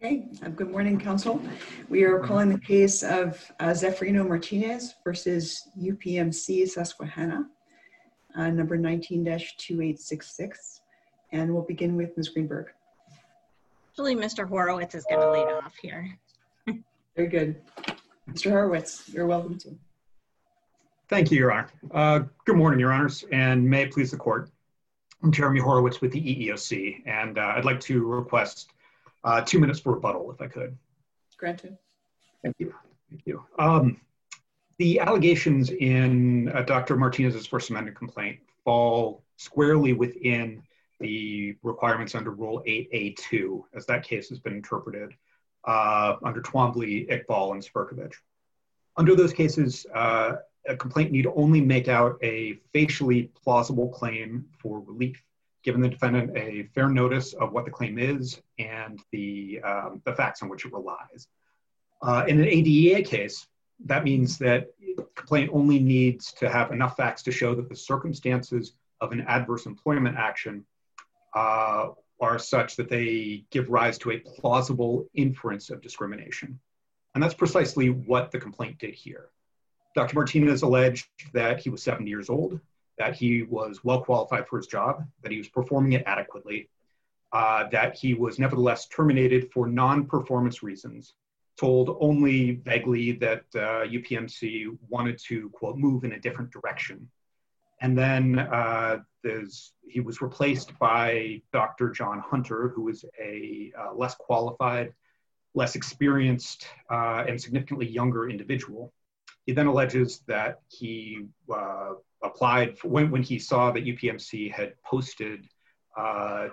Okay, good morning, Council. We are calling the case of Zefrino Martinez versus UPMC Susquehanna, number 19-2866. And we'll begin with Ms. Greenberg. Actually, Mr. Horowitz is going to lead off here. Very good. Mr. Horowitz, you're welcome to. Thank you, Your Honor. Good morning, Your Honors, and may it please the Court. I'm Jeremy Horowitz with the EEOC, and I'd like to request 2 minutes for rebuttal, if I could. Granted. Thank you. Thank you. The allegations in Dr. Martinez's First Amendment complaint fall squarely within the requirements under Rule 8A2, as that case has been interpreted under Twombly, Iqbal, and Sperkovich. Under those cases, a complaint need only make out a facially plausible claim for relief, giving the defendant a fair notice of what the claim is and the facts on which it relies. In an ADEA case, that means that the complaint only needs to have enough facts to show that the circumstances of an adverse employment action are such that they give rise to a plausible inference of discrimination. And that's precisely what the complaint did here. Dr. Martinez alleged that he was 70 years old, that he was well qualified for his job, that he was performing it adequately, that he was nevertheless terminated for non-performance reasons, told only vaguely that UPMC wanted to, quote, move in a different direction. And then he was replaced by Dr. John Hunter, who was a less qualified, less experienced, and significantly younger individual. He then alleges that he applied for, when he saw that UPMC had posted a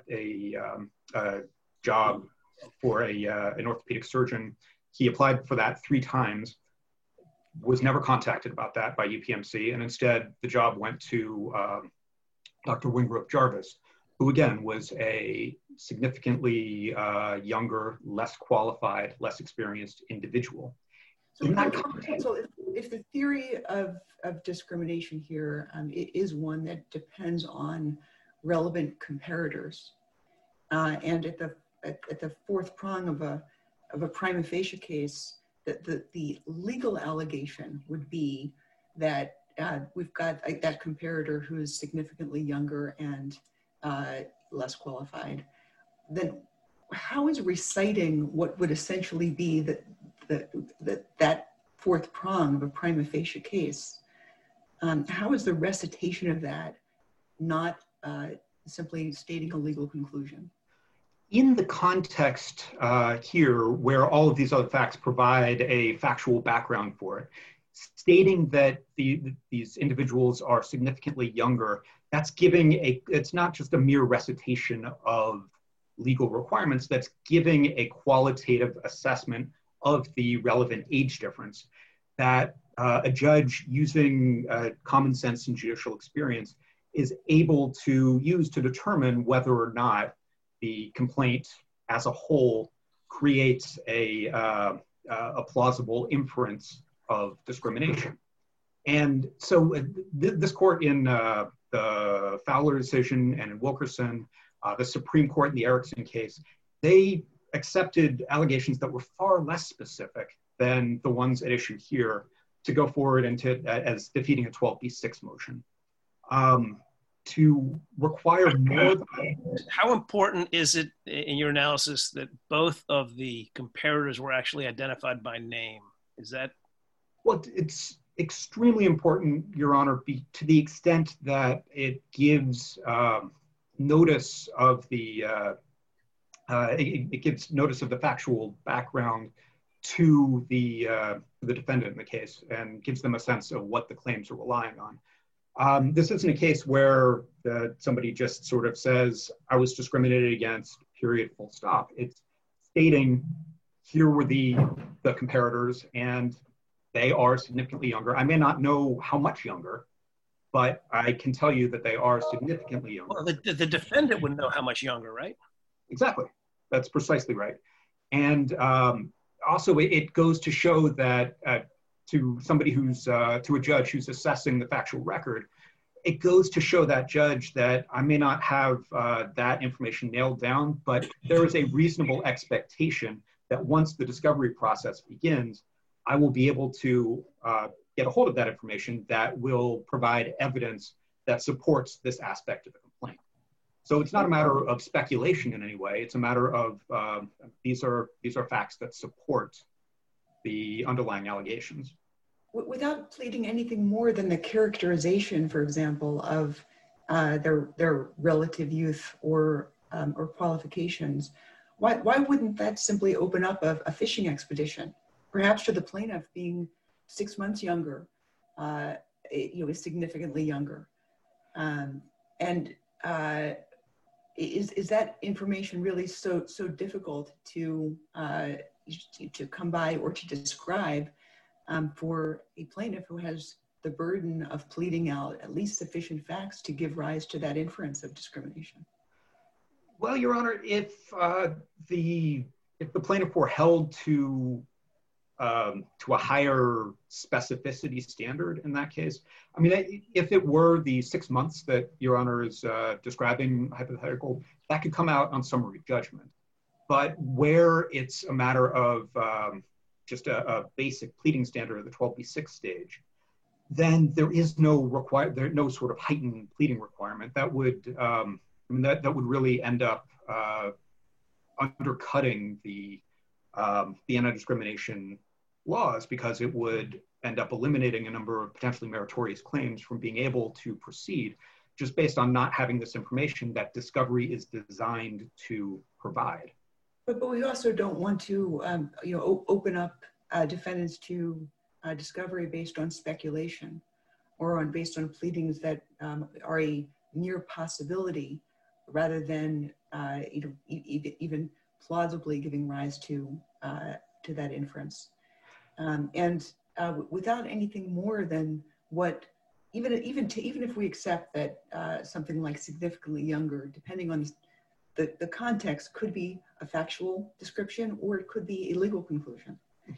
job for an orthopedic surgeon. He applied for that 3 times, was never contacted about that by UPMC, and instead the job went to Dr. Wingrove Jarvis, who again was a significantly younger, less qualified, less experienced individual. So, if the theory of discrimination here it is one that depends on relevant comparators, and at the fourth prong of a prima facie case, that the legal allegation would be that we've got that comparator who is significantly younger and less qualified, then how is reciting what would essentially be that fourth prong of a prima facie case, how is the recitation of that not simply stating a legal conclusion? In the context here, where all of these other facts provide a factual background for it, stating that these individuals are significantly younger, that's giving it's not just a mere recitation of legal requirements, that's giving a qualitative assessment of the relevant age difference that a judge using common sense and judicial experience is able to use to determine whether or not the complaint as a whole creates a plausible inference of discrimination. And so this court in the Fowler decision and in Wilkerson, the Supreme Court in the Erickson case, they accepted allegations that were far less specific than the ones at issue here to go forward as defeating a 12b6 motion. To require more. How important is it in your analysis that both of the comparators were actually identified by name? Is that? Well, it's extremely important, Your Honor, to the extent that it gives notice of the it gives notice of the factual background to the defendant in the case and gives them a sense of what the claims are relying on. This isn't a case where somebody just sort of says, I was discriminated against, period, full stop. It's stating, here were the comparators, and they are significantly younger. I may not know how much younger, but I can tell you that they are significantly younger. Well, the defendant would know how much younger, right? Exactly. That's precisely right. And also, it goes to show that to somebody who's, to a judge who's assessing the factual record, it goes to show that judge that I may not have that information nailed down, but there is a reasonable expectation that once the discovery process begins, I will be able to get a hold of that information that will provide evidence that supports this aspect of the complaint. So it's not a matter of speculation in any way. It's a matter of these are facts that support the underlying allegations. Without pleading anything more than the characterization, for example, of their relative youth or qualifications, why wouldn't that simply open up a fishing expedition? Perhaps to the plaintiff being 6 months younger, is significantly younger, is that information really so difficult to come by or to describe for a plaintiff who has the burden of pleading out at least sufficient facts to give rise to that inference of discrimination? Well, Your Honor, if the plaintiff were held to a higher specificity standard in that case, I mean, if it were the 6 months that Your Honor is describing hypothetical, that could come out on summary judgment. But where it's a matter of just a basic pleading standard of the 12B6 stage, then there is no sort of heightened pleading requirement that would that would really end up undercutting the anti-discrimination laws, because it would end up eliminating a number of potentially meritorious claims from being able to proceed just based on not having this information that discovery is designed to provide. But we also don't want to open up defendants to discovery based on speculation or based on pleadings that are a mere possibility rather than even plausibly giving rise to that inference. Without anything more than what, even if we accept that something like significantly younger, depending on the context, could be a factual description or it could be a legal conclusion.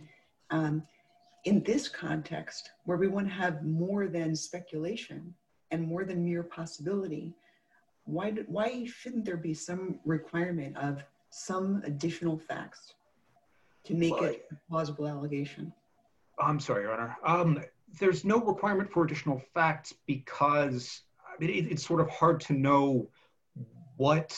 In this context, where we want to have more than speculation and more than mere possibility, why shouldn't there be some requirement of some additional facts to make it a plausible allegation? I'm sorry, Your Honor. There's no requirement for additional facts because it's sort of hard to know what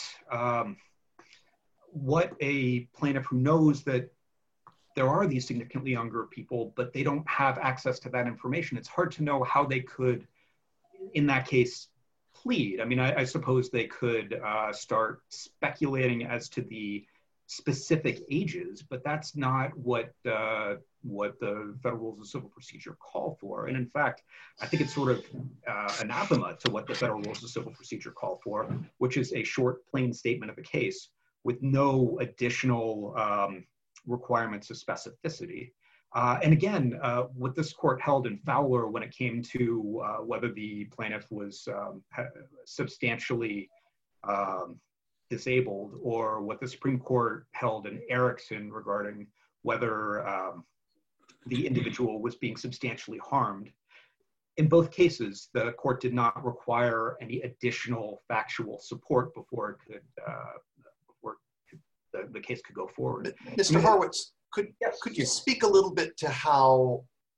a plaintiff who knows that there are these significantly younger people, but they don't have access to that information. It's hard to know how they could, in that case, plead. I mean, I suppose they could start speculating as to the specific ages, but that's not what the Federal Rules of Civil Procedure call for. And in fact, I think it's sort of anathema to what the Federal Rules of Civil Procedure call for, which is a short, plain statement of a case with no additional requirements of specificity. And again, what this court held in Fowler when it came to whether the plaintiff was substantially disabled, or what the Supreme Court held in Erickson regarding whether the individual was being substantially harmed. In both cases, the court did not require any additional factual support before it could, the case could go forward. Mr. Horwitz, could you speak a little bit to how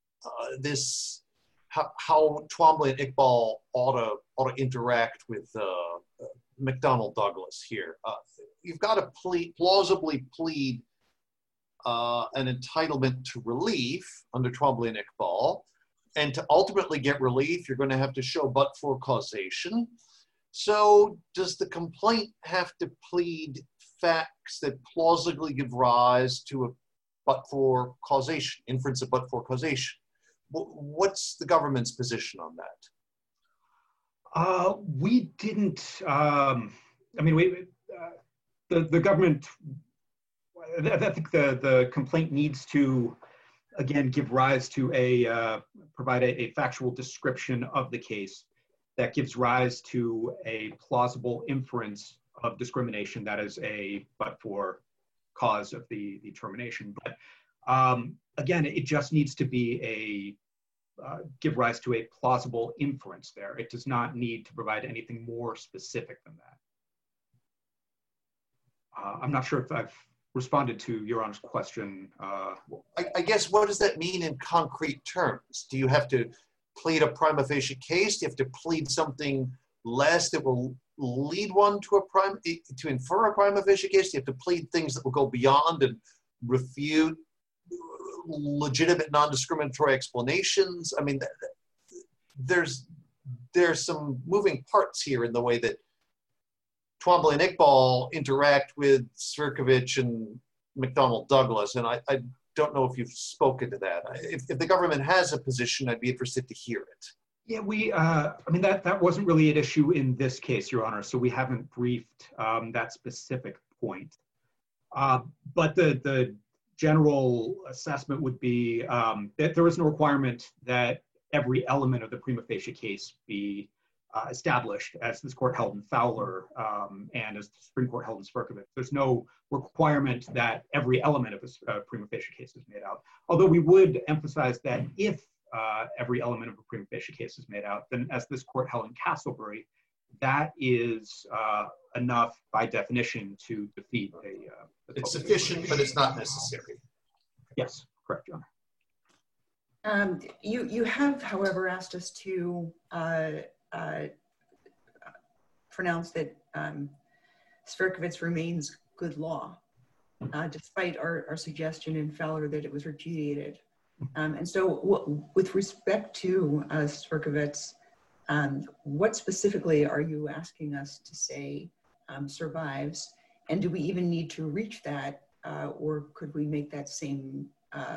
how Twombly and Iqbal ought to interact with McDonnell Douglas here? You've got to plausibly plead an entitlement to relief under Twombly and Iqbal, and to ultimately get relief, you're going to have to show but-for causation. So does the complaint have to plead facts that plausibly give rise to a but-for causation, inference of but-for causation? What's the government's position on that? We didn't, I mean, the government, I think the complaint needs to, again, give rise to provide a factual description of the case that gives rise to a plausible inference of discrimination that is a but-for cause of the termination. But again, it just needs to be give rise to a plausible inference there. It does not need to provide anything more specific than that. I'm not sure if I've responded to Your Honor's question. I guess, what does that mean in concrete terms? Do you have to plead a prima facie case? Do you have to plead something less that will lead one to infer a prima facie case? Do you have to plead things that will go beyond and refute legitimate non-discriminatory explanations? I mean, there's some moving parts here in the way that Twombly and Iqbal interact with Cvirkovich and McDonnell Douglas, and I don't know if you've spoken to that. If the government has a position, I'd be interested to hear it. Yeah, I mean, that wasn't really an issue in this case, Your Honor, so we haven't briefed that specific point. But the general assessment would be that there is no requirement that every element of the prima facie case be established, as this court held in Fowler and as the Supreme Court held in Cvirkovich. There's no requirement that every element of a prima facie case is made out. Although we would emphasize that if every element of a prima facie case is made out, then as this court held in Castleberry, that is enough by definition to defeat a it's sufficient, but it's not necessary. Yes, correct, Your Honor. You have, however, asked us to pronounce that Cvirkovich remains good law, despite our suggestion in Fowler that it was repudiated. And so with respect to Cvirkovich, what specifically are you asking us to say survives? And do we even need to reach that, or could we make that same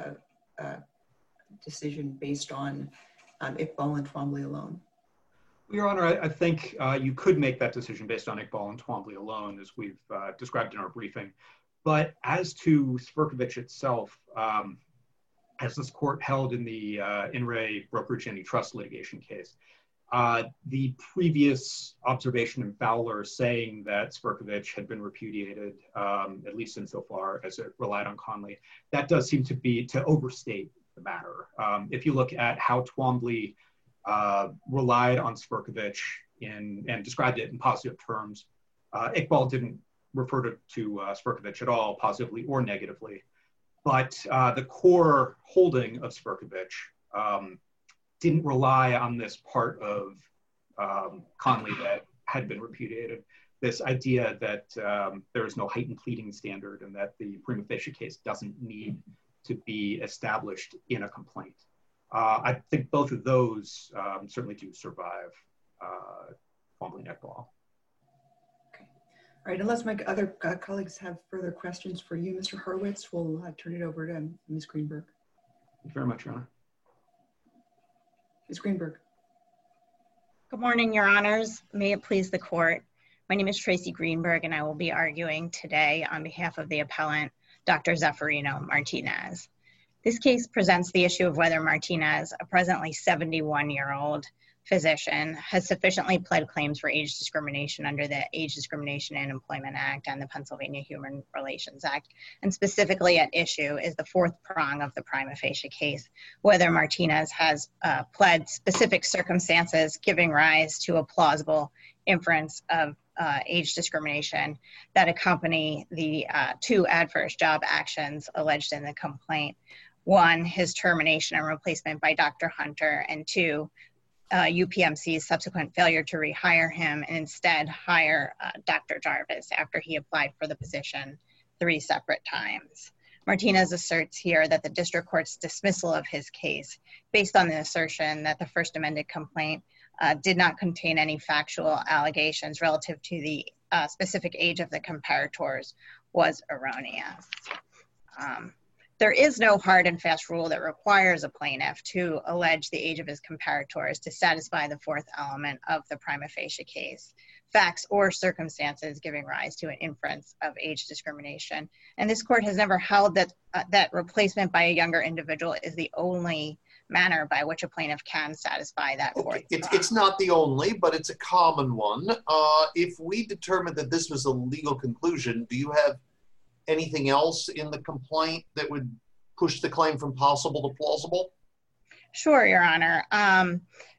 decision based on Iqbal and Twombly alone? Your Honor, I think you could make that decision based on Iqbal and Twombly alone, as we've described in our briefing. But as to Cvirkovich itself, as this court held in the In Re Brokerage Antitrust litigation case, the previous observation in Fowler saying that Cvirkovich had been repudiated, at least insofar as it relied on Conley, that does seem to be to overstate the matter. If you look at how Twombly relied on Cvirkovich and described it in positive terms, Iqbal didn't refer to Cvirkovich at all, positively or negatively. But the core holding of Cvirkovich didn't rely on this part of Conley that had been repudiated, this idea that there is no heightened pleading standard and that the prima facie case doesn't need to be established in a complaint. I think both of those certainly do survive Twombly and Iqbal. All right, unless my other colleagues have further questions for you, Mr. Horowitz, we'll turn it over to Ms. Greenberg. Thank you very much, Your Honor. Ms. Greenberg. Good morning, Your Honors. May it please the court. My name is Tracy Greenberg, and I will be arguing today on behalf of the appellant, Dr. Zeffirino Martinez. This case presents the issue of whether Martinez, a presently 71-year-old physician, has sufficiently pled claims for age discrimination under the Age Discrimination and Employment Act and the Pennsylvania Human Relations Act. And specifically at issue is the fourth prong of the prima facie case, whether Martinez has pled specific circumstances giving rise to a plausible inference of age discrimination that accompany the two adverse job actions alleged in the complaint. One, his termination and replacement by Dr. Hunter, and two, UPMC's subsequent failure to rehire him and instead hire Dr. Jarvis after he applied for the position 3 separate times. Martinez asserts here that the district court's dismissal of his case, based on the assertion that the first amended complaint did not contain any factual allegations relative to the specific age of the comparators, was erroneous. There is no hard and fast rule that requires a plaintiff to allege the age of his comparators to satisfy the fourth element of the prima facie case, facts or circumstances giving rise to an inference of age discrimination. And this court has never held that that replacement by a younger individual is the only manner by which a plaintiff can satisfy that fourth. It's not the only, but it's a common one. If we determined that this was a legal conclusion, do you have anything else in the complaint that would push the claim from possible to plausible? Sure, Your Honor.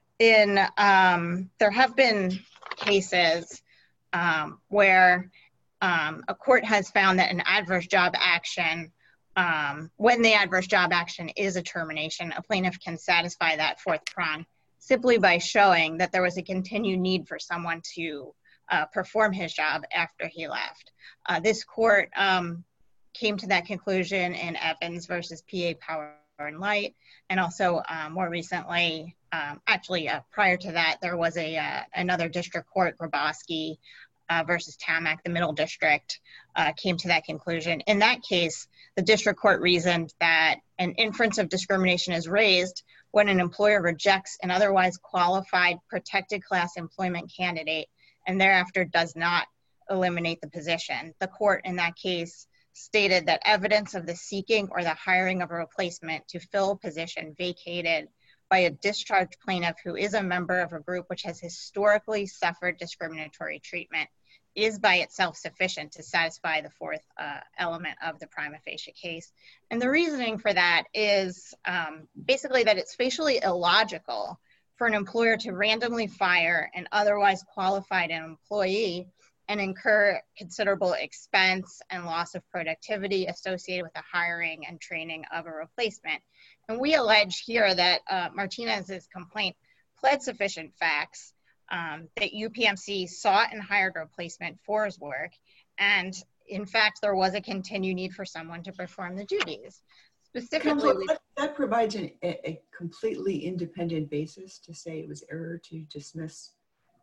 There have been cases where a court has found that an adverse job action, when the adverse job action is a termination, a plaintiff can satisfy that fourth prong simply by showing that there was a continued need for someone to perform his job after he left. This court came to that conclusion in Evans versus PA Power and Light, and also more recently, prior to that, there was another district court, Grabowski versus Tamac, the Middle District, came to that conclusion. In that case, the district court reasoned that an inference of discrimination is raised when an employer rejects an otherwise qualified protected class employment candidate and thereafter does not eliminate the position. The court in that case stated that evidence of the seeking or the hiring of a replacement to fill a position vacated by a discharged plaintiff who is a member of a group which has historically suffered discriminatory treatment is by itself sufficient to satisfy the fourth element of the prima facie case. And the reasoning for that is basically that it's facially illogical for an employer to randomly fire an otherwise qualified employee and incur considerable expense and loss of productivity associated with the hiring and training of a replacement. And we allege here that Martinez's complaint pled sufficient facts that UPMC sought and hired a replacement for his work. And in fact, there was a continued need for someone to perform the duties. Specifically, that provides a completely independent basis to say it was error to dismiss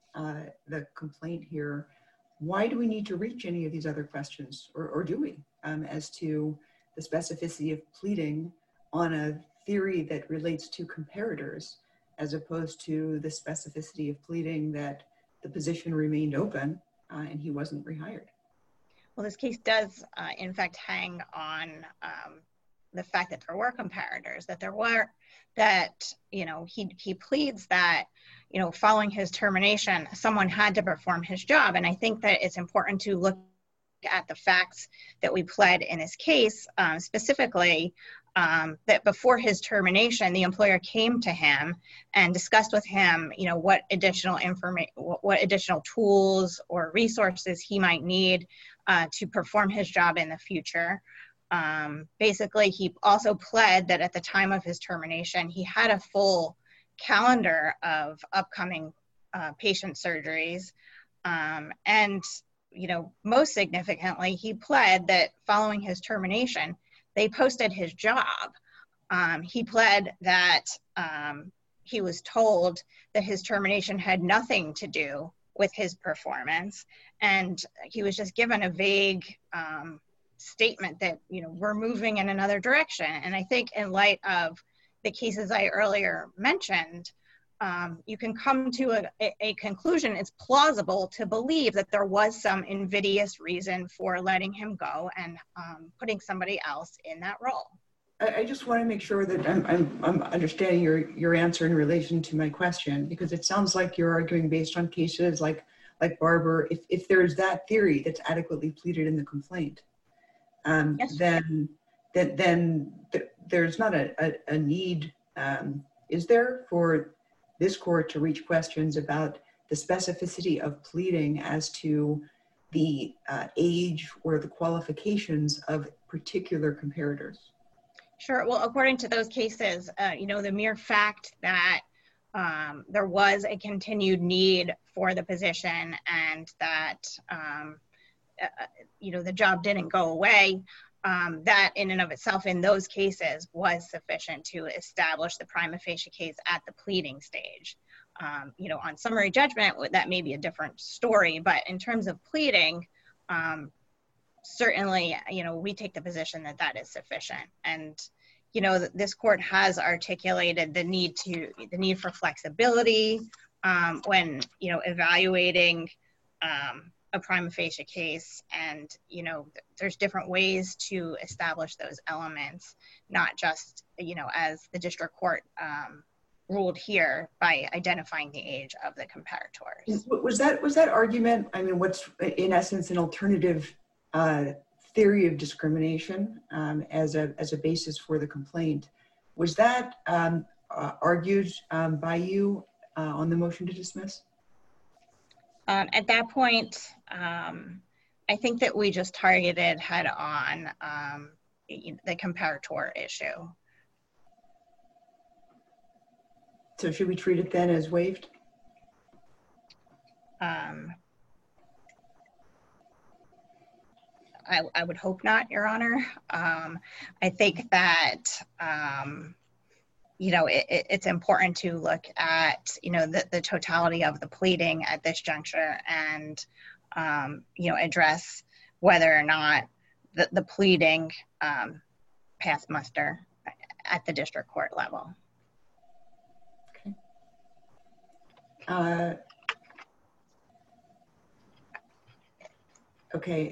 the complaint here. Why do we need to reach any of these other questions, or do we, as to the specificity of pleading on a theory that relates to comparators, as opposed to the specificity of pleading that the position remained open and he wasn't rehired? Well, this case does, in fact, hang on the fact that there were comparators, he pleads that, following his termination, someone had to perform his job. And I think that it's important to look at the facts that we pled in this case, specifically that before his termination, the employer came to him and discussed with him, what additional information, what additional tools or resources he might need to perform his job in the future. Basically, he also pled that at the time of his termination, he had a full calendar of upcoming patient surgeries. And, most significantly, he pled that following his termination, they posted his job. He pled that he was told that his termination had nothing to do with his performance. And he was just given a vague statement that, we're moving in another direction. And I think in light of the cases I earlier mentioned, you can come to a conclusion. It's plausible to believe that there was some invidious reason for letting him go and putting somebody else in that role. I just want to make sure that I'm understanding your answer in relation to my question, because it sounds like you're arguing based on cases like Barber. If there's that theory that's adequately pleaded in the complaint, yes, then there's not a need, is there, for this court to reach questions about the specificity of pleading as to the age or the qualifications of particular comparators? Sure. Well, according to those cases, the mere fact that there was a continued need for the position and that, the job didn't go away, that in and of itself in those cases was sufficient to establish the prima facie case at the pleading stage. On summary judgment, that may be a different story, but in terms of pleading, certainly, we take the position that that is sufficient. And, this court has articulated the need for flexibility when, evaluating a prima facie case. And, there's different ways to establish those elements, not just, as the district court ruled here by identifying the age of the comparators. Was that argument, what's in essence an alternative theory of discrimination as a basis for the complaint, was that argued by you on the motion to dismiss? At that point, I think that we just targeted head on the comparator issue. So should we treat it then as waived? I would hope not, Your Honor. I think that, it's important to look at, the totality of the pleading at this juncture and, address whether or not the pleading passed muster at the district court level. Okay.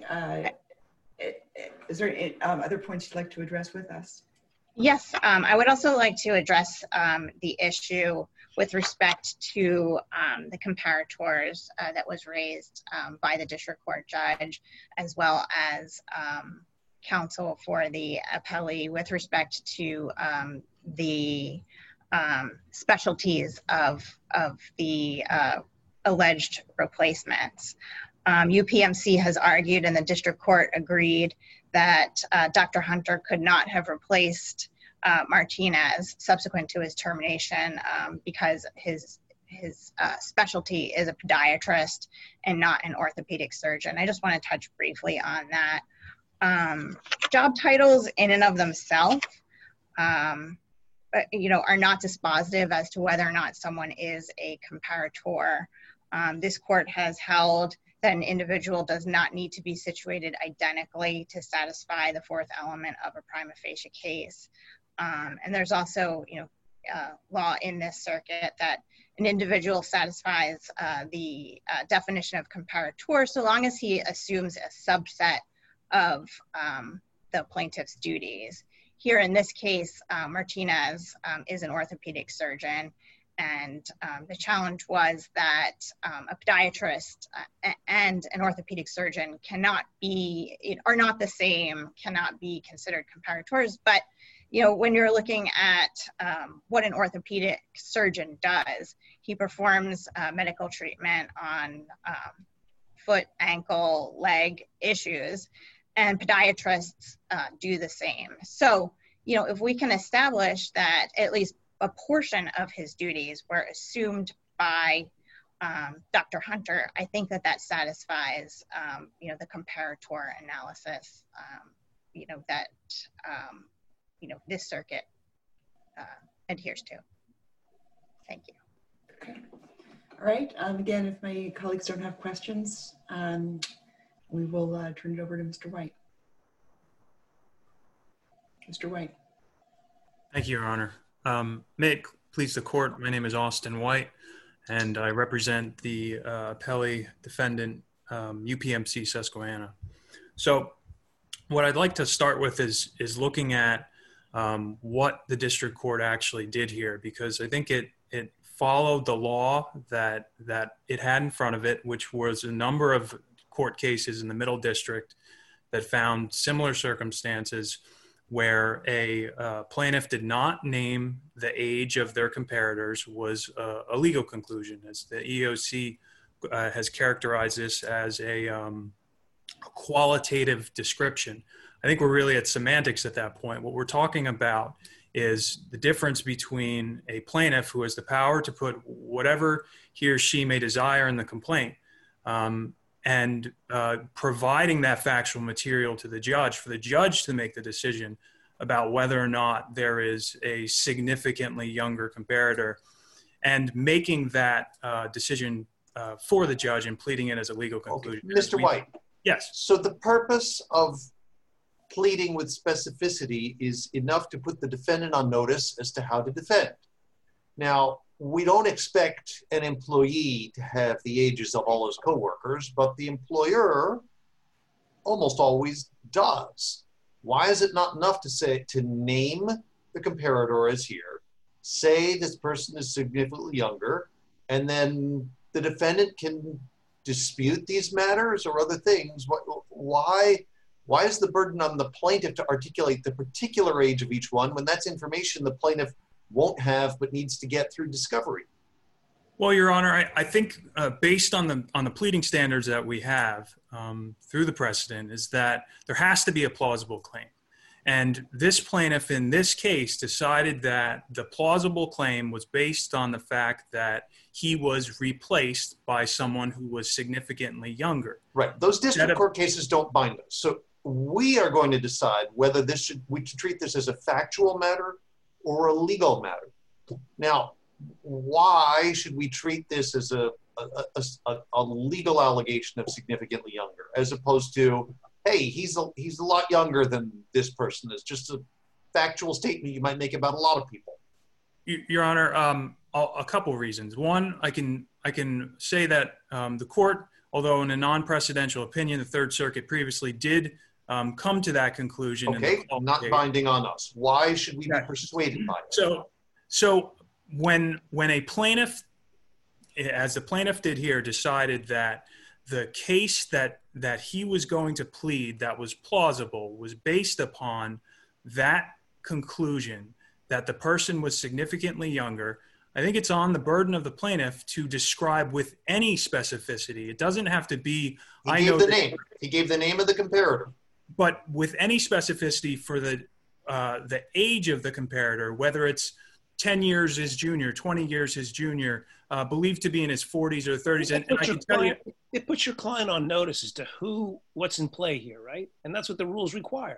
Is there any, other points you'd like to address with us? Yes, I would also like to address the issue with respect to the comparators that was raised by the district court judge, as well as counsel for the appellee with respect to the specialties of the alleged replacements. UPMC has argued and the district court agreed that Dr. Hunter could not have replaced Martinez subsequent to his termination because his specialty is a podiatrist and not an orthopedic surgeon. I just want to touch briefly on that. Job titles in and of themselves, are not dispositive as to whether or not someone is a comparator. This court has held that an individual does not need to be situated identically to satisfy the fourth element of a prima facie case. And there's also, law in this circuit that an individual satisfies the definition of comparator so long as he assumes a subset of the plaintiff's duties. Here in this case, Martinez is an orthopedic surgeon, and the challenge was that a podiatrist and an orthopedic surgeon are not the same, cannot be considered comparators. But when you're looking at what an orthopedic surgeon does, he performs medical treatment on foot, ankle, leg issues, and podiatrists do the same. So, if we can establish that at least a portion of his duties were assumed by Dr. Hunter, I think that satisfies, the comparator analysis, that, this circuit adheres to. Thank you. Okay. All right. Again, if my colleagues don't have questions, we will turn it over to Mr. White. Mr. White. Thank you, Your Honor. May it please the court, my name is Austin White, and I represent the appellee defendant, UPMC Susquehanna. So what I'd like to start with is looking at what the district court actually did here, because I think it followed the law that it had in front of it, which was a number of court cases in the Middle District that found similar circumstances where a plaintiff did not name the age of their comparators was a legal conclusion, as the EEOC has characterized this as a qualitative description. I think we're really at semantics at that point. What we're talking about is the difference between a plaintiff who has the power to put whatever he or she may desire in the complaint and providing that factual material to the judge for the judge to make the decision about whether or not there is a significantly younger comparator, and making that decision for the judge and pleading it as a legal conclusion. Okay. Mr. White. Yes. So the purpose of pleading with specificity is enough to put the defendant on notice as to how to defend. Now, we don't expect an employee to have the ages of all his coworkers, but the employer almost always does. Why is it not enough to name the comparator as here, say this person is significantly younger, and then the defendant can dispute these matters or other things? Why is the burden on the plaintiff to articulate the particular age of each one when that's information the plaintiff won't have but needs to get through discovery? Well, Your Honor, I think based on the pleading standards that we have, through the precedent is that there has to be a plausible claim. And this plaintiff in this case decided that the plausible claim was based on the fact that he was replaced by someone who was significantly younger. Right. Those district court cases don't bind us. So we are going to decide whether we should treat this as a factual matter or a legal matter. Now, why should we treat this as a legal allegation of significantly younger, as opposed to, hey, he's a lot younger than this person? It's just a factual statement you might make about a lot of people. Your Honor, a couple of reasons. One, I can say that the court, although in a non-precedential opinion, the Third Circuit previously did come to that conclusion. Okay, not binding on us. Why should we be persuaded by it? So when a plaintiff, as the plaintiff did here, decided that the case that he was going to plead that was plausible was based upon that conclusion that the person was significantly younger, I think it's on the burden of the plaintiff to describe with any specificity. It doesn't have to be, He gave the name of the comparator. But with any specificity for the age of the comparator, whether it's 10 years his junior, 20 years his junior, believed to be in his 40s or 30s. And I can tell you, it puts your client on notice as to what's in play here, right? And that's what the rules require.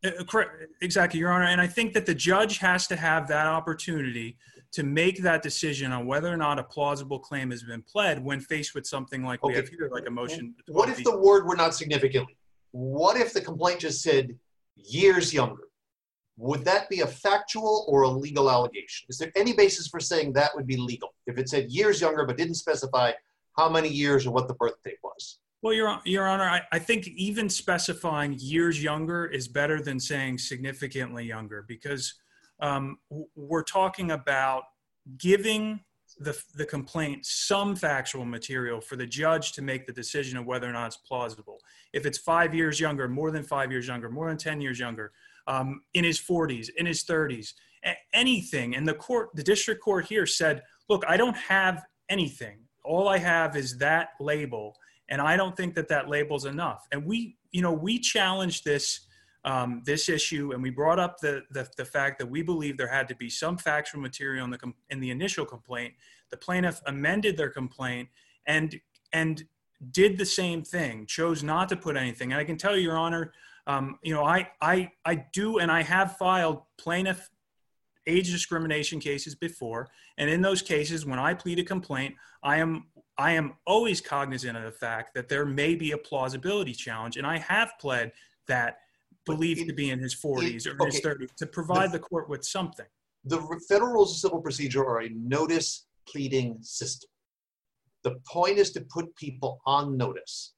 Exactly, Your Honor. And I think that the judge has to have that opportunity to make that decision on whether or not a plausible claim has been pled when faced with something like we have here, like a motion. What if the word were not significantly? What if the complaint just said years younger? Would that be a factual or a legal allegation? Is there any basis for saying that would be legal if it said years younger but didn't specify how many years or what the birth date was? Well, Your Honor, I think even specifying years younger is better than saying significantly younger, because we're talking about giving the complaint some factual material for the judge to make the decision of whether or not it's plausible. If it's 5 years younger, more than 5 years younger, more than 10 years younger, in his 40s, in his 30s, anything. And the district court here said, look, I don't have anything. All I have is that label. And I don't think that label's enough. And we challenged this issue, and we brought up the fact that we believe there had to be some factual material in the initial complaint. The plaintiff amended their complaint and did the same thing, chose not to put anything. And I can tell you, Your Honor, I do, and I have filed plaintiff age discrimination cases before. And in those cases, when I plead a complaint, I am always cognizant of the fact that there may be a plausibility challenge. And I have pled that believed to be in his 40s or his 30s to provide the court with something. The Federal Rules of Civil Procedure are a notice pleading system. The point is to put people on notice.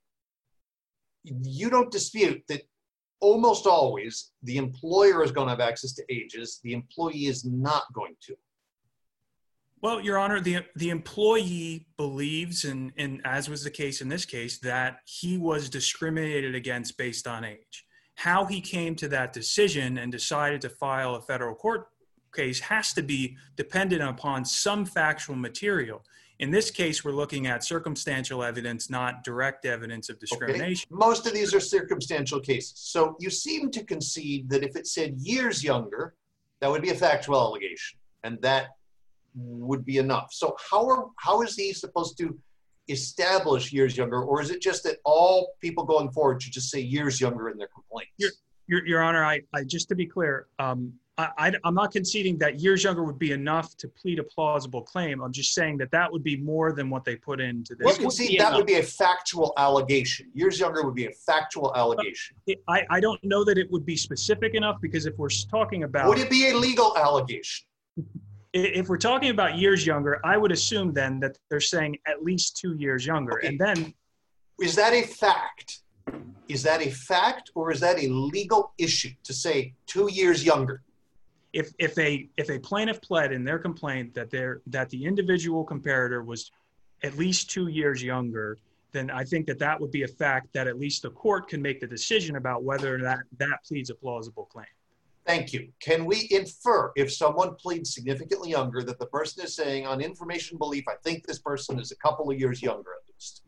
You don't dispute that almost always the employer is going to have access to ages. The employee is not going to. Well, Your Honor, the employee believes, and as was the case in this case, that he was discriminated against based on age. How he came to that decision and decided to file a federal court case has to be dependent upon some factual material. In this case, we're looking at circumstantial evidence, not direct evidence of discrimination. Okay. Most of these are circumstantial cases. So you seem to concede that if it said years younger, that would be a factual allegation, and that would be enough. So how is he supposed to establish years younger, or is it just that all people going forward should just say years younger in their complaints? Your Honor, I just to be clear, I'm not conceding that years younger would be enough to plead a plausible claim. I'm just saying that would be more than what they put into this. Well, concede that would be a factual allegation. Years younger would be a factual allegation. I don't know that it would be specific enough, because if we're talking about... Would it be a legal allegation? If we're talking about years younger, I would assume then that they're saying at least 2 years younger. Okay. And then... Is that a fact? Is that a fact, or is that a legal issue to say 2 years younger? If a plaintiff pled in their complaint that the individual comparator was at least 2 years younger, then I think that would be a fact that at least the court can make the decision about whether that pleads a plausible claim. Thank you. Can we infer, if someone pleads significantly younger, that the person is saying on information belief, I think this person is a couple of years younger at least? No,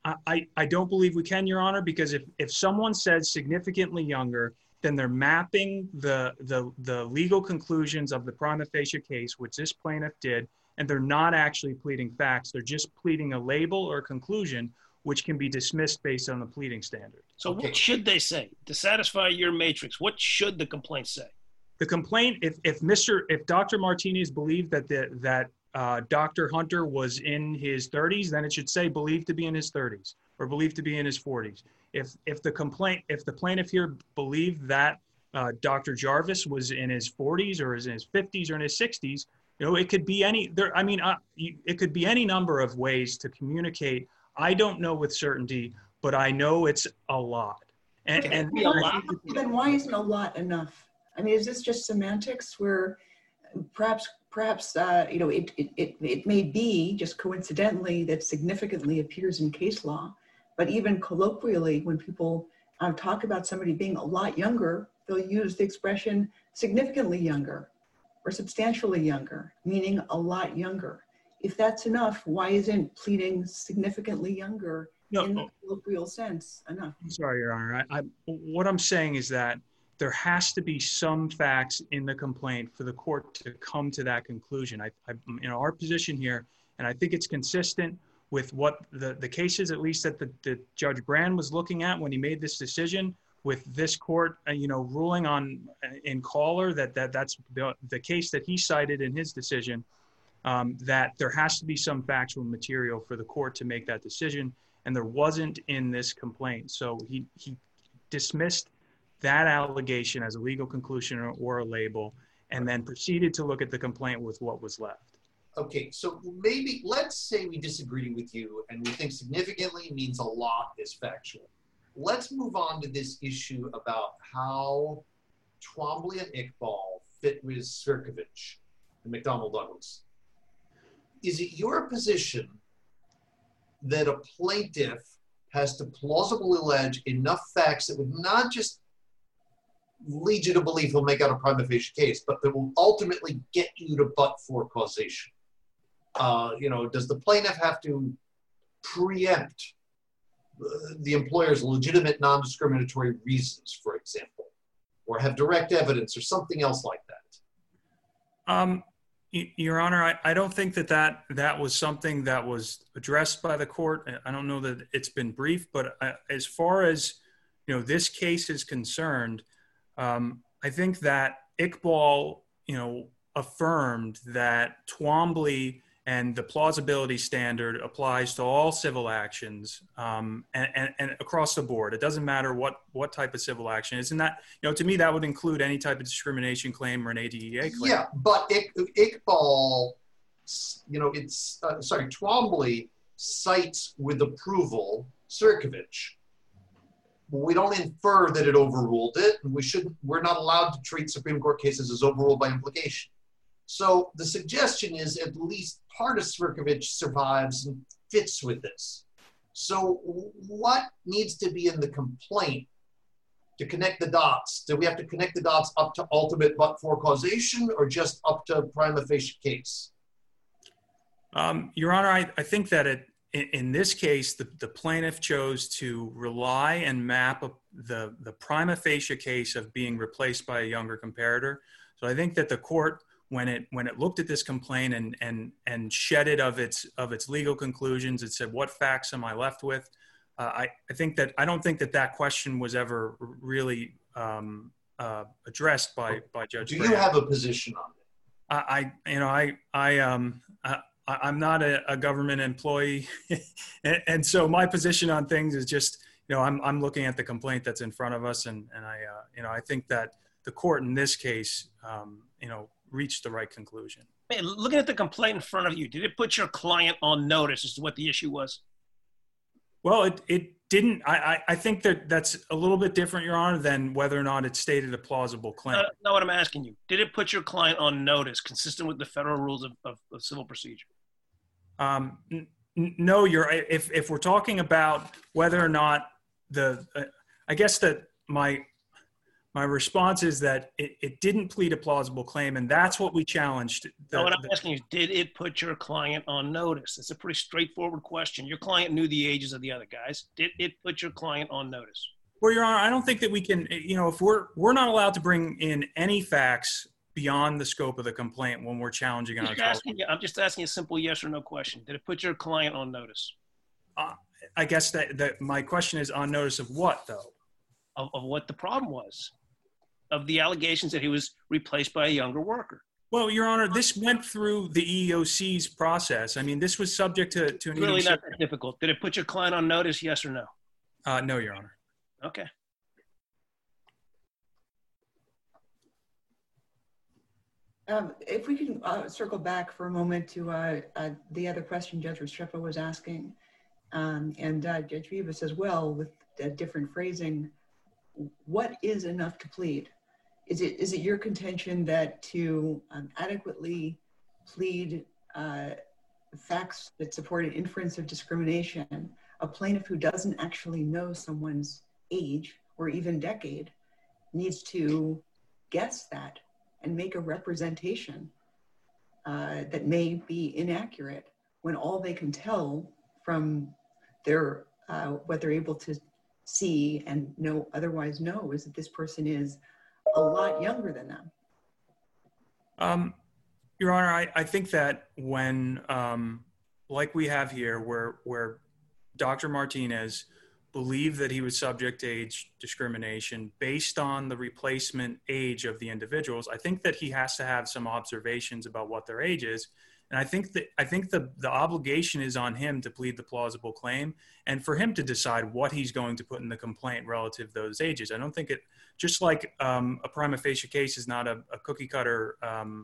I don't believe we can, Your Honor, because if someone says significantly younger, then they're mapping the legal conclusions of the prima facie case, which this plaintiff did, and they're not actually pleading facts. They're just pleading a label or a conclusion, which can be dismissed based on the pleading standard. So what should they say to satisfy your matrix? What should the complaint say? The complaint, if Dr. Martinez believed that Dr. Hunter was in his 30s, then it should say believed to be in his 30s or believed to be in his 40s. If the plaintiff here believed that Dr. Jarvis was in his 40s or is in his 50s or in his 60s, it could be it could be any number of ways to communicate. I don't know with certainty, but I know it's a lot. Then why isn't a lot enough? I mean, is this just semantics where perhaps it may be just coincidentally that significantly appears in case law, but even colloquially, when people talk about somebody being a lot younger, they'll use the expression significantly younger or substantially younger, meaning a lot younger. If that's enough, why isn't pleading significantly younger in the colloquial sense enough? I'm sorry, Your Honor. What I'm saying is that there has to be some facts in the complaint for the court to come to that conclusion. Our position here, and I think it's consistent with what the cases, at least that the Judge Brand was looking at when he made this decision, with this court, ruling on in Caller that's the case that he cited in his decision, that there has to be some factual material for the court to make that decision, and there wasn't in this complaint. So he dismissed that allegation as a legal conclusion or a label, and then proceeded to look at the complaint with what was left. Okay, so maybe let's say we disagree with you and we think significantly means a lot is factual. Let's move on to this issue about how Twombly and Iqbal fit with Svrkovich and McDonnell Douglas. Is it your position that a plaintiff has to plausibly allege enough facts that would not just lead you to believe he'll make out a prima facie case, but that will ultimately get you to but-for causation? Does the plaintiff have to preempt the employer's legitimate non-discriminatory reasons, for example, or have direct evidence or something else like that? Your Honor, I don't think that was something that was addressed by the court. I don't know that it's been briefed, but as far as this case is concerned, I think that Iqbal, affirmed that Twombly and the plausibility standard applies to all civil actions, and across the board. It doesn't matter what type of civil action. Isn't that, to me, that would include any type of discrimination claim or an ADEA claim. Yeah, but Iqbal, Twombly cites with approval Svrkovich. We don't infer that it overruled it, and we're not allowed to treat Supreme Court cases as overruled by implication. So the suggestion is at least part of Svrkovich survives and fits with this. So what needs to be in the complaint to connect the dots? Do we have to connect the dots up to ultimate but-for causation or just up to prima facie case? Your Honor, I think that in this case, the plaintiff chose to rely and map the prima facie case of being replaced by a younger comparator. So I think that the court, when it looked at this complaint and shed it of its legal conclusions, it said, what facts am I left with? I don't think that question was ever really addressed by Judge Do Brand. you have a position on it? I'm not a government employee, and so my position on things is just, I'm looking at the complaint that's in front of us, and I think that the court in this case, reached the right conclusion. Man, looking at the complaint in front of you, did it put your client on notice as to what the issue was? Well, it didn't. I think that's a little bit different, Your Honor, than whether or not it stated a plausible claim. Not what I'm asking you. Did it put your client on notice consistent with the federal rules of civil procedure? No, if we're talking about whether or not I guess that my My response is that it didn't plead a plausible claim, and that's what we challenged. What I'm asking you, did it put your client on notice? It's a pretty straightforward question. Your client knew the ages of the other guys. Did it put your client on notice? Well, Your Honor, I don't think that we can, if we're not allowed to bring in any facts beyond the scope of the complaint when we're challenging on I'm just asking a simple yes or no question. Did it put your client on notice? I guess that my question is on notice of what, though? Of what the problem was, of the allegations that he was replaced by a younger worker. Well, Your Honor, this went through the EEOC's process. I mean, this was subject to an really not that difficult. Did it put your client on notice, yes or no? No, Your Honor. Okay. If we can circle back for a moment to the other question Judge Restrepo was asking, and Judge Vivas as well, with different phrasing, what is enough to plead? Is it your contention that to adequately plead facts that support an inference of discrimination, a plaintiff who doesn't actually know someone's age or even decade needs to guess that and make a representation that may be inaccurate when all they can tell from their what they're able to see and otherwise know is that this person is a lot younger than them? Your Honor, I think that when, like we have here, where Dr. Martinez believed that he was subject to age discrimination based on the replacement age of the individuals, I think that he has to have some observations about what their age is. And I think the obligation is on him to plead the plausible claim and for him to decide what he's going to put in the complaint relative to those ages. I don't think it, just like a prima facie case is not a cookie cutter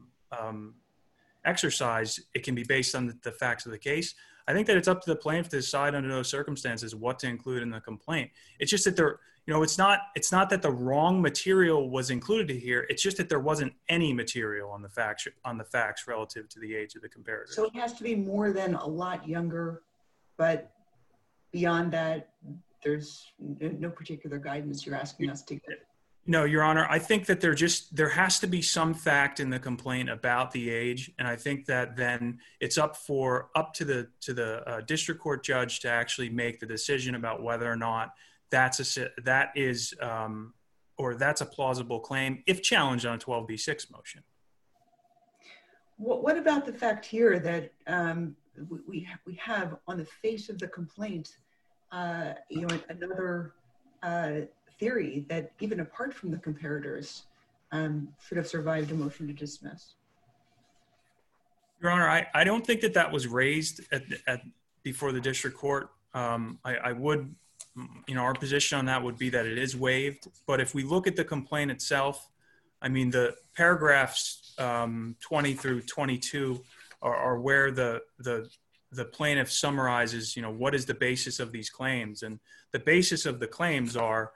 exercise, it can be based on the facts of the case. I think that it's up to the plaintiff to decide under those circumstances what to include in the complaint. It's just that it's not that the wrong material was included here. It's just that there wasn't any material on the facts relative to the age of the comparator. So it has to be more than a lot younger, but beyond that, there's no particular guidance you're asking us to get. No, Your Honor, I think that there has to be some fact in the complaint about the age, and I think that then it's up to the district court judge to actually make the decision about whether or not that's a plausible claim if challenged on a 12b6 motion. What about the fact here that we have on the face of the complaint, another theory that even apart from the comparators should have survived a motion to dismiss? Your Honor, I don't think that was raised before the district court. I would, our position on that would be that it is waived. But if we look at the complaint itself, I mean, the paragraphs 20 through 22 are where the plaintiff summarizes, what is the basis of these claims. And the basis of the claims are,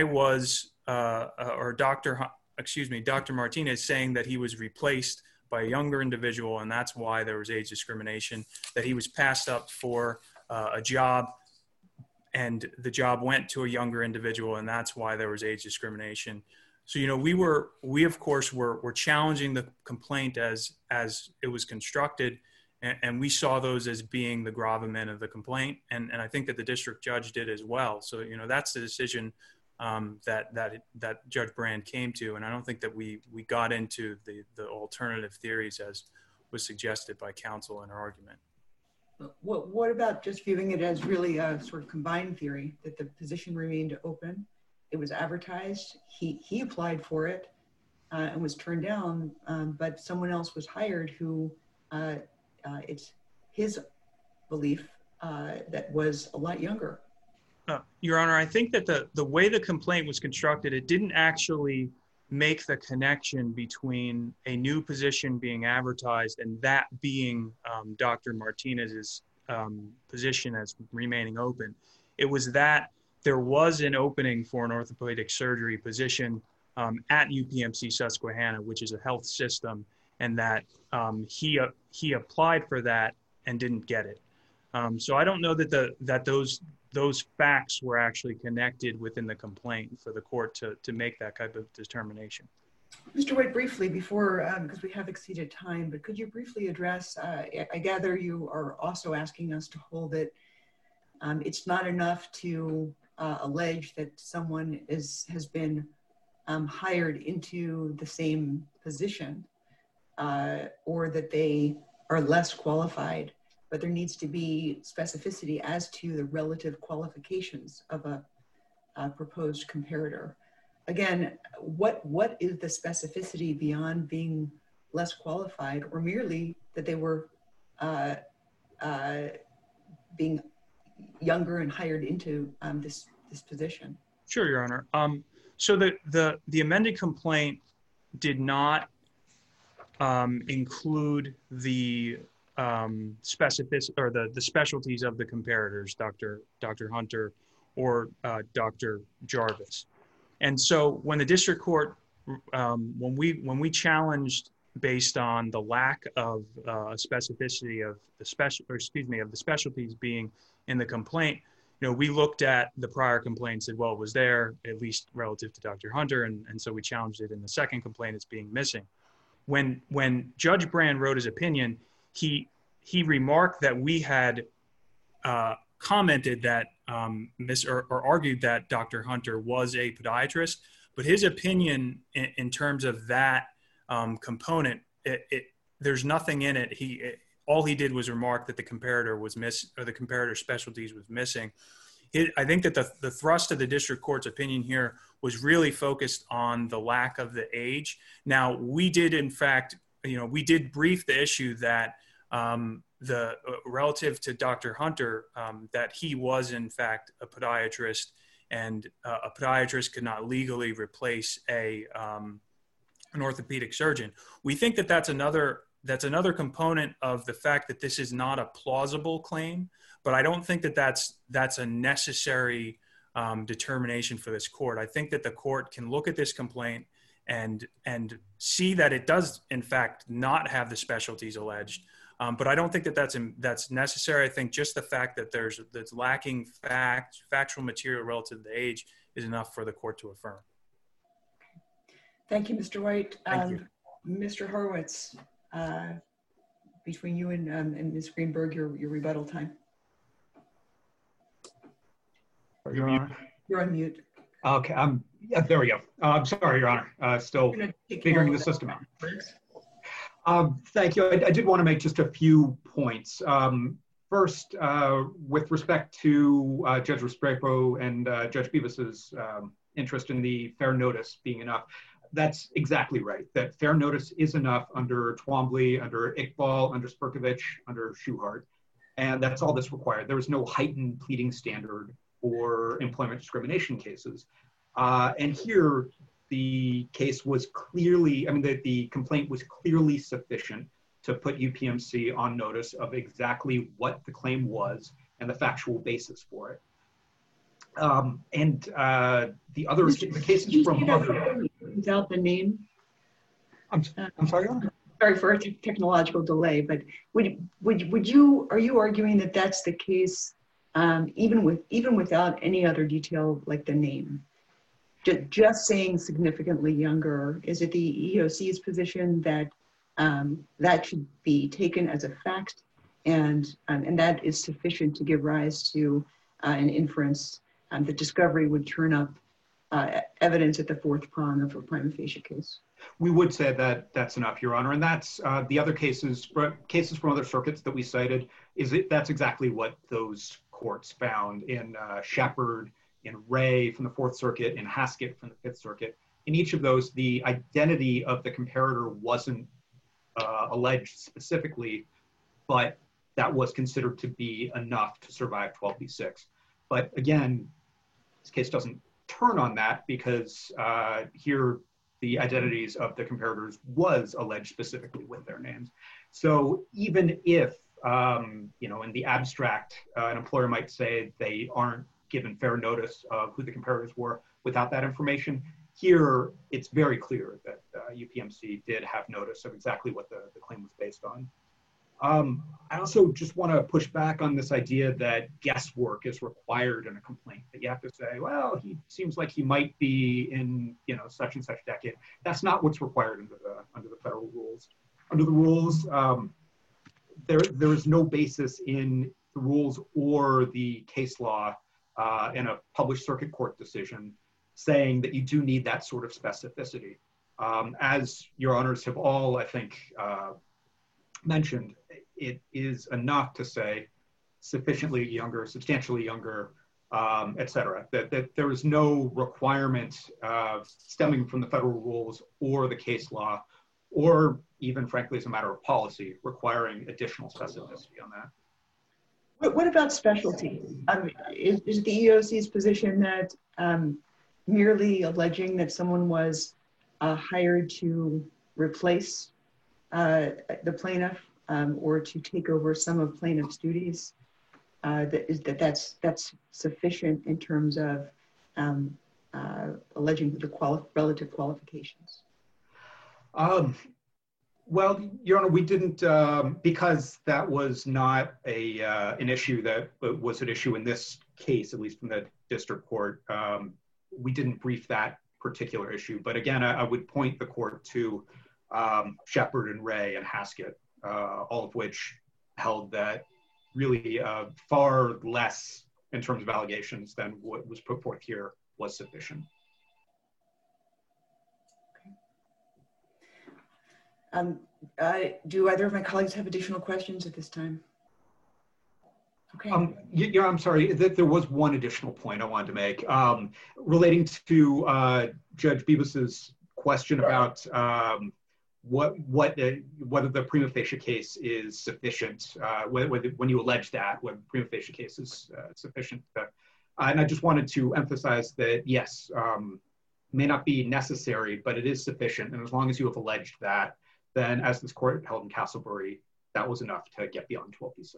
Dr. Martinez saying that he was replaced by a younger individual, and that's why there was age discrimination, that he was passed up for a job, and the job went to a younger individual, and that's why there was age discrimination. So, we of course were challenging the complaint as it was constructed, and we saw those as being the gravamen of the complaint, and I think that the district judge did as well. So, that's the decision that Judge Brand came to, and I don't think that we got into the alternative theories as was suggested by counsel in her argument. What about just viewing it as really a sort of combined theory, that the position remained open, it was advertised, he applied for it and was turned down, but someone else was hired who it's his belief that was a lot younger? Your Honor, I think that the way the complaint was constructed, it didn't actually make the connection between a new position being advertised and that being Dr. Martinez's position as remaining open. It was that there was an opening for an orthopedic surgery position at UPMC Susquehanna, which is a health system, and that he applied for that and didn't get it. So I don't know that those facts were actually connected within the complaint for the court to make that type of determination. Mr. White, briefly before, because we have exceeded time, but could you briefly address, I gather you are also asking us to hold it. It's not enough to allege that someone has been hired into the same position or that they are less qualified, but there needs to be specificity as to the relative qualifications of a proposed comparator. Again, what is the specificity beyond being less qualified or merely that they were being younger and hired into this position? Sure, Your Honor. So the amended complaint did not include the specificity or the specialties of the comparators, Dr. Hunter or Dr. Jarvis. And so when the district court, when we challenged based on the lack of specificity of the specialties being in the complaint, we looked at the prior complaint and said, well, it was there, at least relative to Dr. Hunter, and so we challenged it in the second complaint as being missing. When Judge Brand wrote his opinion, he remarked that we had commented that or argued that Dr. Hunter was a podiatrist, but his opinion in terms of that component, there's nothing in it. All he did was remark that the comparator was the comparator specialties was missing. I think that the thrust of the district court's opinion here was really focused on the lack of the age. Now, we did, in fact, we did brief the issue that the relative to Dr. Hunter, that he was in fact a podiatrist, and a podiatrist could not legally replace an orthopedic surgeon. We think that that's another component of the fact that this is not a plausible claim, but I don't think that that's a necessary determination for this court. I think that the court can look at this complaint and see that it does in fact not have the specialties alleged. But I don't think that that's necessary. I think just the fact that that's lacking factual material relative to the age is enough for the court to affirm. Thank you, Mr. White. Thank you. Mr. Horowitz, between you and Ms. Greenberg, your rebuttal time. Your Honor. You're on mute. Okay, there we go. I'm sorry, Your Honor. Still figuring the system out. Thank you. I did want to make just a few points. First, with respect to Judge Restrepo and Judge Bevis's interest in the fair notice being enough, that's exactly right. That fair notice is enough under Twombly, under Iqbal, under Spurkovich, under Schuhart, and that's all that's required. There is no heightened pleading standard for employment discrimination cases. And here, the case was clearly, the complaint was clearly sufficient to put UPMC on notice of exactly what the claim was and the factual basis for it. And the others, the cases from other... Without the name? I'm sorry, Your Honor? Sorry for a technological delay, but are you arguing that that's the case even without any other detail like the name? Just saying significantly younger, is it the EEOC's position that that should be taken as a fact and that is sufficient to give rise to an inference that discovery would turn up evidence at the fourth prong of a prima facie case? We would say that that's enough, Your Honor, and that's the other cases from other circuits that we cited. That's exactly what those courts found in Shepard, in Ray from the Fourth Circuit, in Haskett from the Fifth Circuit. In each of those, the identity of the comparator wasn't alleged specifically, but that was considered to be enough to survive 12b6. But again, this case doesn't turn on that because here the identities of the comparators was alleged specifically with their names. So even if, in the abstract, an employer might say they aren't given fair notice of who the comparators were without that information, here it's very clear that UPMC did have notice of exactly what the claim was based on. I also just want to push back on this idea that guesswork is required in a complaint, that you have to say, well, he seems like he might be in, such and such decade. That's not what's required under the federal rules. Under the rules, there is no basis in the rules or the case law in a published circuit court decision saying that you do need that sort of specificity. As your honors have all, I think, mentioned, it is enough to say sufficiently younger, substantially younger, et cetera, that there is no requirement stemming from the federal rules or the case law, or even frankly as a matter of policy, requiring additional specificity on that. What about specialty? Is the EEOC's position that merely alleging that someone was hired to replace the plaintiff or to take over some of plaintiff's duties, that's sufficient in terms of alleging the relative qualifications? Well, Your Honor, we didn't, because that was not an issue that was an issue in this case, at least from the district court. We didn't brief that particular issue. But again, I would point the court to Shepard and Ray and Haskett, all of which held that really far less in terms of allegations than what was put forth here was sufficient. Do either of my colleagues have additional questions at this time? Okay. Yeah, I'm sorry, there was one additional point I wanted to make relating to Judge Bibas's question about whether the prima facie case is sufficient, when you allege that, whether the prima facie case is sufficient. And I just wanted to emphasize that, yes, may not be necessary, but it is sufficient. And as long as you have alleged that, then as this court held in Castleberry, that was enough to get beyond 12b6.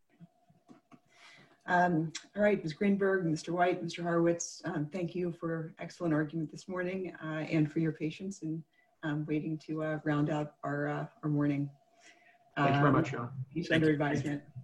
All right, Ms. Greenberg, Mr. White, Mr. Horowitz, thank you for excellent argument this morning and for your patience in waiting to round out our morning. Thank you very much, John. He's under advisement.